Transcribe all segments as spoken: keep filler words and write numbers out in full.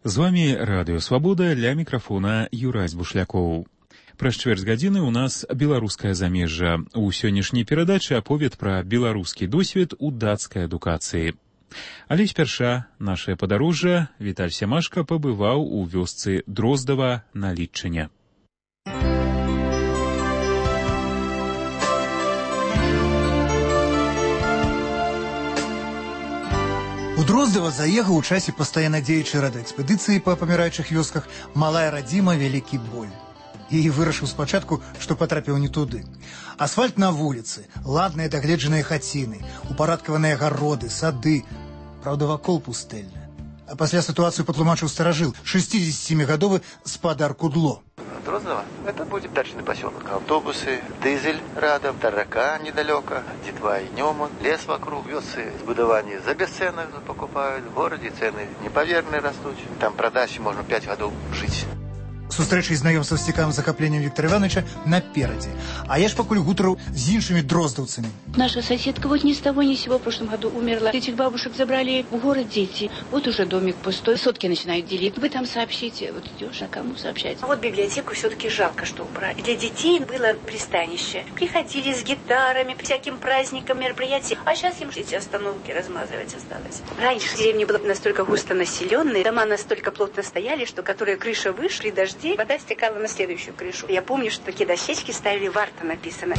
З вами Радыё Свабода, ля мікрафона Юрась Бушлякоў. Праз чвэрць гадзіны ў нас беларускае замежжа. У сённяшняй перадачы аповед пра беларускі досвед у дацкай адукацыі. Але спярша нашае падарожжа Віталь Сямашка пабываў у вёсцы Дроздава на Літчыне. У Дроздава заехаў у часе пастаянна дзеючай радэкспедыцыі па паміраючых вёсках малая радзіма вялікі боль. І вырашыў спачатку, што патрапіў не туды. Асфальт на вуліцы, ладныя дагледжаныя хаціны, упарадкаваныя гароды, сады. Праўда, вакол пустэльна. А пасля сітуацыю патлумачыў старажыл, шестидесятисемигадовы спадар Кудло. Дроздова – это будет дачный поселок. Автобусы, дизель рядом, Тарака недалеко, Детва и Нема, лес вокруг, вёсы сбудования за бесценок покупают. В городе цены неповерные растут. Там продать можно пять годов жить. Сустрэча і знаёмства з цікавым захапленнем Віктора Івановича наперадзе. А я ж пакуль гутараў з іншымі дроздаўцамі. Наша соседка вот ни с того ни с сего в прошлом году умерла. Этих бабушек забрали в город дети. Вот уже домик пустой. Сотки начинают делить. Вы там сообщите. Вот идешь, а кому сообщать? А вот библиотеку все-таки жалко, что убрали. Для детей было пристанище. Приходили с гитарами, всяким праздникам, мероприятиям. А сейчас им эти остановки размазывать осталось. Раньше деревня была настолько густонаселенной, дома настолько плотно стояли, что которые крыша вышли, дожди, вода стекала на следующую крышу. Я помню, что такие дощечки ставили, «Варта» написано.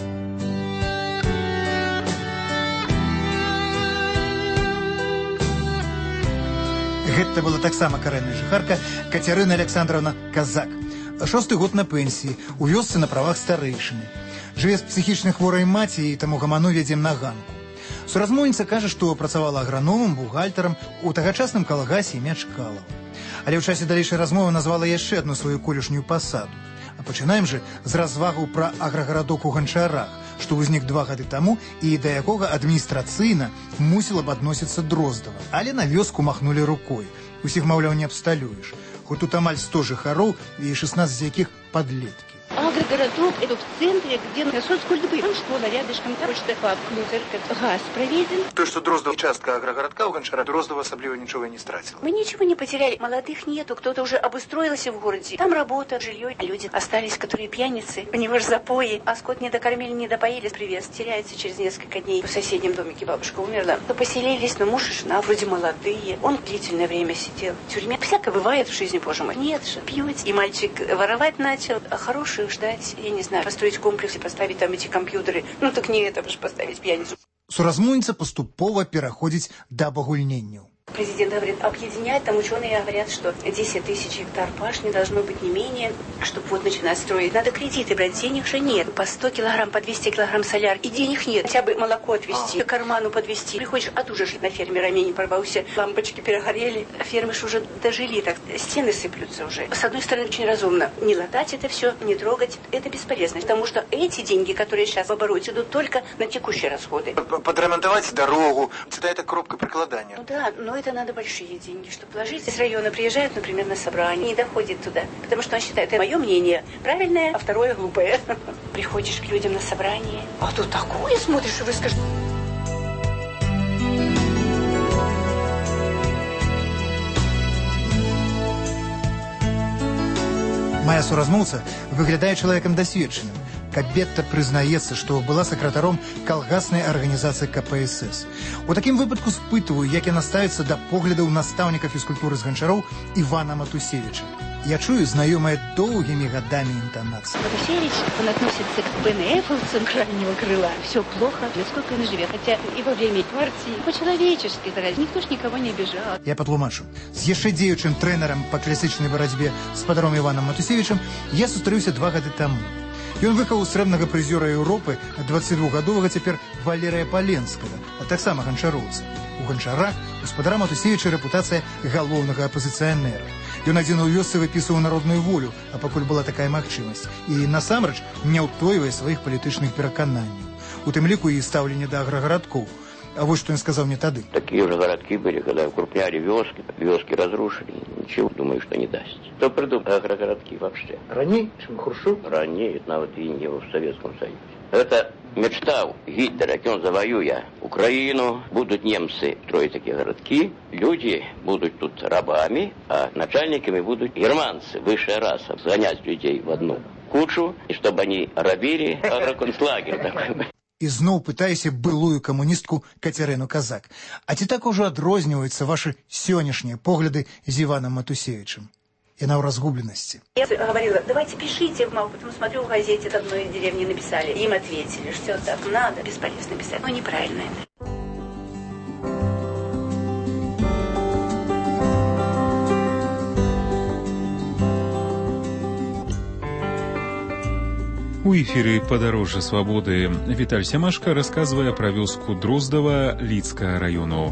Гэта была таксама карэнная жыхарка Кацярына Александровна Казак. Шосты год на пенсіі, у вёсцы на правах старэйшыны. Жыве з псіхічна хворай маці і таму гаману вядзем на ганку. Суразмоўніца кажа, што працавала аграномам, бухгалтарам у тагачасным калгасе імя Чкалова. Але ў часе далейшай размовы назвала яшчэ адну сваю колішнюю пасаду. А пачынаем же з развагаў пра аграгарадок у Ганчарах, што ўзнік два гады таму і да якога адміністрацыйна мусіла б адносіцца Дроздава. Але на вёску махнулі рукой. Усіх, маўляў, не абсталюеш. Хоць тут амаль сто жыхароў і шестнадцать з якіх падлеткі. Агрогородок – это в центре, где соцкультуры. Там школа рядышком, почта, папка, церковь, газ проведен. То, что Дроздов участка агрогородка у Гончара, Дроздова особливо ничего не стратил. Мы ничего не потеряли. Молодых нету, кто-то уже обустроился в городе. Там работа, жилье. А люди остались, которые пьяницы. У него же запои. А скот не докормили, не допоили. Привез. Теряется через несколько дней. В соседнем домике бабушка умерла. То поселились, но муж и жена вроде молодые. Он длительное время сидел в тюрьме. Всякое бывает в жизни, боже мой. Нет же, пьют. И мальчик воровать начал. А хороший ждать, я не знаю, построить комплекс и поставить там эти компьютеры. Ну так не это же поставить пьяницу. Суразмоўніца паступова пераходзіць да абагульненняў. Президент говорит, объединять, там ученые говорят, что десять тысяч гектар пашни должно быть не менее, чтобы вот начинать строить. Надо кредиты брать, денег же нет. По сто килограмм, по двести килограмм соляр, и денег нет. Хотя бы молоко отвезти, к карману подвезти. Приходишь, а тут же на ферме рамень порвался, лампочки перегорели. Фермы ж уже дожили, так стены сыплются уже. С одной стороны, очень разумно. Не латать это все, не трогать, это бесполезно. Потому что эти деньги, которые сейчас в обороте, идут только на текущие расходы. Подремонтовать дорогу, всегда это коробка прикладания. Ну да, но это надо большие деньги, чтобы положить. С района приезжают, например, на собрание, не доходит туда, потому что он считает, это мое мнение правильное, а второе глупое. Приходишь к людям на собрание, а тут такое смотришь, и выскажешь. Моя суразмоўца выглядае чалавекам дасведчаным. Кабетта прызнаецца, што была сакратаром калгаснай арганізацыі ка пэ эс эс. У такім выпадку спытваю, як яна ставіцца да поглядаў настаўніка фізкультуры з Ганчароў Івана Матусевіча. Я чую знаёмыя доўгімі гадамі інтанацыі. Матусевич, он относится к бэ эн эфовцам крайнего крыла. Все плохо, сколько он живет. Хотя и во время партии по-человечески старались. Никто ж никого не обижал. Я патлумачу. З яшчэ дзеючым трэнерам па класічнай барацьбе спадаром Іванам Матусевічам я сустрэўся два гады таму. Ён выхаваў срэбнага прызёра Еўропы дваццацідвухгадовага цяпер Валерыя Паленскага, а таксама ганчароўца. У Ганчарах у спадара Матусевіча рэпутацыя галоўнага апазіцыянера. Ён адзін у вёсцы выпісваў народную волю, а пакуль была такая магчымасць, і насамрэч не ўтойвае сваіх палітычных перакананняў. У тым ліку і стаўленне да аграгарадкоў. А вот что он сказал мне тогда. Такие уже городки были, когда укрупняли вёски, вёски разрушили, ничего, думаю, что не даст. Кто придумал агрогородки вообще? Ранее, чем Хрущев? Ранее, навод и не в Советском Союзе. Это Мечтал Гитлер, как он завоюет Украину, будут немцы строить такие городки, люди будут тут рабами, а начальниками будут германцы, высшая раса, сгонять людей в одну кучу, и чтобы они рабили, а концлагерь такой. І зноў пытаюся былую камуністку Кацярыну Казак. А ці так ужо адрозніваюцца ваши сённяшнія погляды з Іваном Матусевичем? Яна ў разгубленасці. Я говорила, давайте пишите, мол, потом смотрю в газете, в одной деревне написали. Им ответили, что так надо, бесполезно писать. Ну, неправильно это. У эфіры «Падарожжа свабоды» Віталь Сямашка расказвае пра вёску Дроздава Лідскага раёну.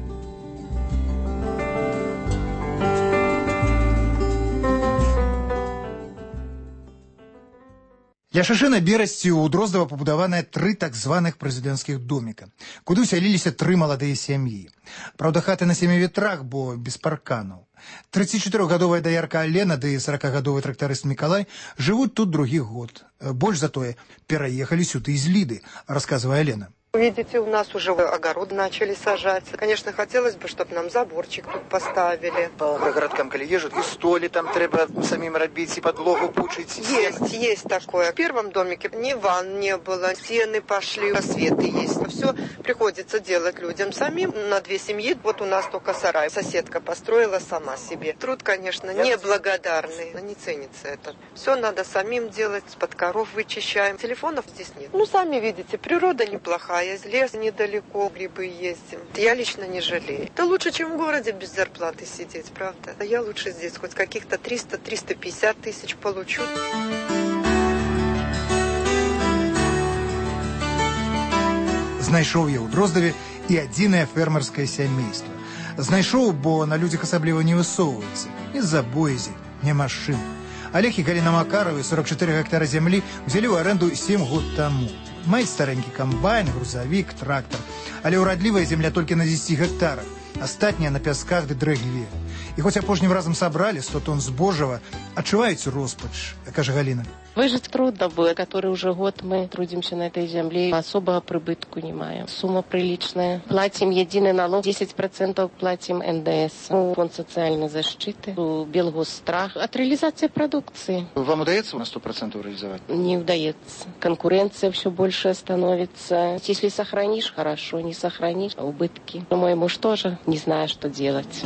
Ля шашына берасці ў Дроздава пабудаваныя тры так званых прэзідэнцкіх доміка, куды ўсяліліся тры маладыя сям'і. Праўда, хаты на сямі ветрах, бо без парканаў. тридцатичатырохгадовая даярка Алена ды сорокагадовы трактарыст Мікалай жывуць тут другі год. Больш за тое, пераехалі сюды з Ліды, расказвае Алена. Видите, у нас уже огород начали сажать. Конечно, хотелось бы, чтобы нам заборчик тут поставили. По городкам, коли езжут, и столи там треба самим робить, и подлогу пучить. Есть, есть такое. В первом домике ни ванн не было, стены пошли, просветы есть. Все приходится делать людям самим. На две семьи, вот у нас только сарай. Соседка построила сама себе. Труд, конечно, неблагодарный, но не ценится это. Все надо самим делать, под коров вычищаем. Телефонов здесь нет. Ну, сами видите, природа неплохая. Из леса недалеко, грибы ездим. Я лично не жалею. Это лучше, чем в городе без зарплаты сидеть, правда? А я лучше здесь хоть каких-то триста - триста пятьдесят тысяч получу. Знайшоў я ў Дроздаве і адзінае фермерскае сямейства. Знайшоў, бо на людзях асабліва не высоўваецца. З-за боязі, не машын. Олег і Галіна Макаровы сорок чатыры гектара зямлі взялі ў аренду сем год таму. Маюць старенькі камбайн, грузавік, трактор. Але ўрадлівая земля толькі на дзесяці гектарах. Астатняя на пясках ды дрыгве. І хоць апошнім разам сабралі сто тонн збожжава, адчуваюць роспач, кажа Галина. Выжить трудно было, который уже год мы трудимся на этой земле, особого прибытку не маем. Сумма приличная. Платим единый налог, десять процентов платим эн дэ эс, фонд социальной защиты, Белгосстрах, от реализации продукции. Вам удается на сто процентов реализовать? Не удается. Конкуренция все больше становится. Если сохранишь, хорошо, не сохранишь, убытки. Мой муж тоже не знает, что делать.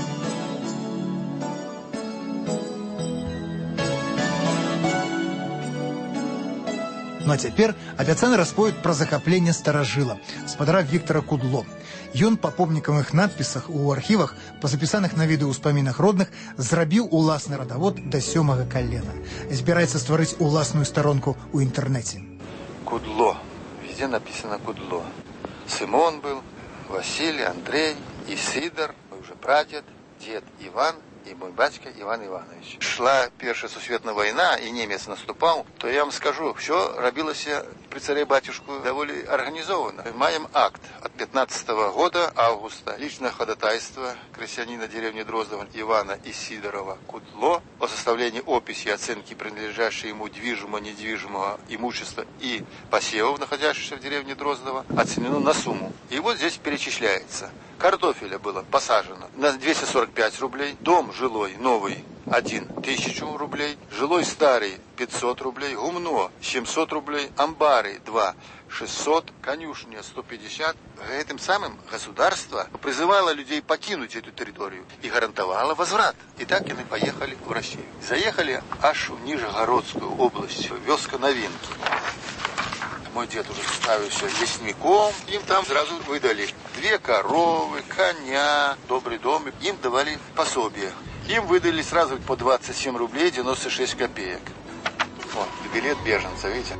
Ну а цяпер абяцаны расповед пра захапленне старажыла, спадара Віктара Кудло. Ён па помнікавых надпісах у архівах, па запісаных на відэаўспамінах родных, зрабіў уласны радавод да сёмага калена. Збіраецца стварыць уласную старонку ў інтэрнэце. Кудло. Везде написано Кудло. Сымон был, Василий, Андрей, Исидор, мой уже прадед, дед Иван и мой батька Иван Иванович. Шла Первая сусветная война, и немец наступал, то я вам скажу, все робилося при царе батюшку довольно организованно. Маем акт от пятнадцатого года августа, личное ходатайство крестьянина деревни Дроздова Ивана Исидорова Кудло о составлении описи и оценки принадлежащего ему движимого, недвижимого имущества и посевов, находящихся в деревне Дроздова, оценено на сумму. И вот здесь перечисляется. Картофеля было посажено на двести сорок пять рублей, дом жилой новый один тысячу рублей, жилой старый пятьсот рублей, гумно семьсот рублей, амбары два шестьсот, конюшня сто пятьдесят. Этим самым государство призывало людей покинуть эту территорию и гарантовало возврат. И так они поехали в Россию. Заехали аж в Нижегородскую область, вёска Новинки. Мой дед уже ставился лесником, им там сразу выдали две коровы, коня, добрый дом, им давали пособие. Им выдали сразу по двадцать семь рублей девяносто шесть копеек. Вот, билет беженца, видите?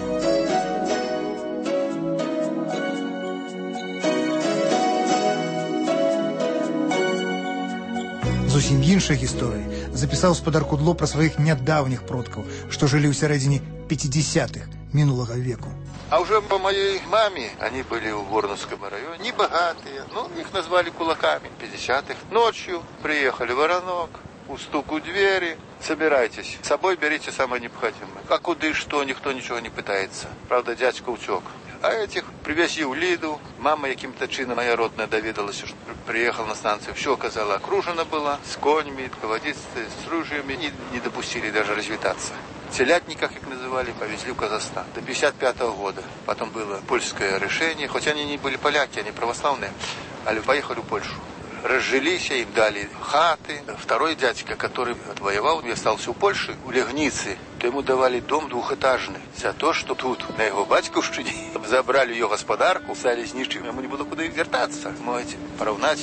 Зусім іншай гісторыі запісаў спадар Кудло пра сваіх нядаўніх продкаў, што жылі ў сярэдзіне пятидесятых минулого веку. А уже по моей маме, они были в Воронском районе, не богатые, ну, их назвали кулаками. В пятидесятых ночью приехали в Воронок, у стуку двери, собирайтесь. С собой берите самое необходимое. А куда что, никто ничего не пытается. Правда, дядька утек. А этих привезли в Лиду. Мама каким-то чином, моя родная, доведалась, что приехала на станцию. Все, оказалось, окружено было. С конями, водицей, с ружьями. И не допустили даже развитаться. Телятника, как их называли, повезли в Казахстан. До пятьдесят пятого года. Потом было польское решение. Хоть они не были поляки, они православные. Але поехали в Польшу. Разжились, им дали хаты. Второй дядька, который отвоевал и остался в Польше, у Легницы, то ему давали дом двухэтажный. За то, что тут, на его батьківщині, забрали ее господарку, стали с нищим, ему не было куда вертаться. Можете поравнать.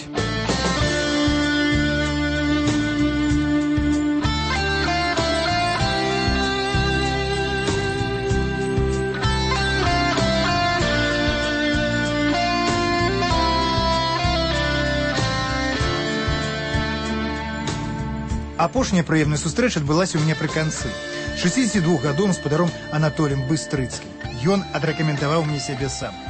Апошняя прыемная сустрэча адбылася ў мяне пры канцы. шэсцідзесяці двух гадоў спадаром Анатоліем Быстрыцкім. Ён адрэкамендаваў мне сябе сам.